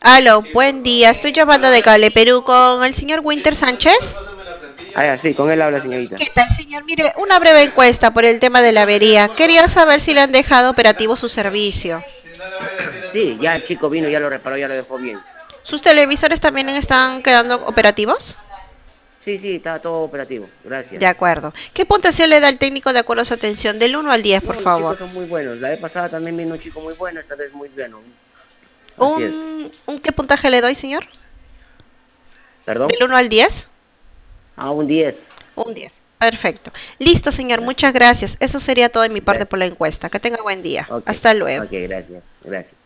Aló, buen día. Estoy llamando de Cable Perú con el señor Winter Sánchez. Ah, sí, con él habla, señorita. ¿Qué tal, señor? Mire, una breve encuesta por el tema de la avería. Quería saber si le han dejado operativo su servicio. Sí, ya el chico vino, ya lo reparó, ya lo dejó bien. ¿Sus televisores también están quedando operativos? Sí, sí, está todo operativo. De Gracias. acuerdo. ¿Qué puntuación le da el técnico de acuerdo a su atención? Del 1 al 10, por No, los favor. chicos son muy buenos. La vez pasada también vino un chico muy bueno, esta vez muy bueno. Así es. ¿Un qué puntaje le doy, señor? ¿Perdón? ¿Del 1 al 10? Ah, un 10. Un 10. Perfecto. Listo, señor. Muchas Gracias. gracias. Eso sería todo de mi parte por Gracias. la encuesta. Que tenga buen día. Ok, Hasta luego. ok, gracias. Gracias.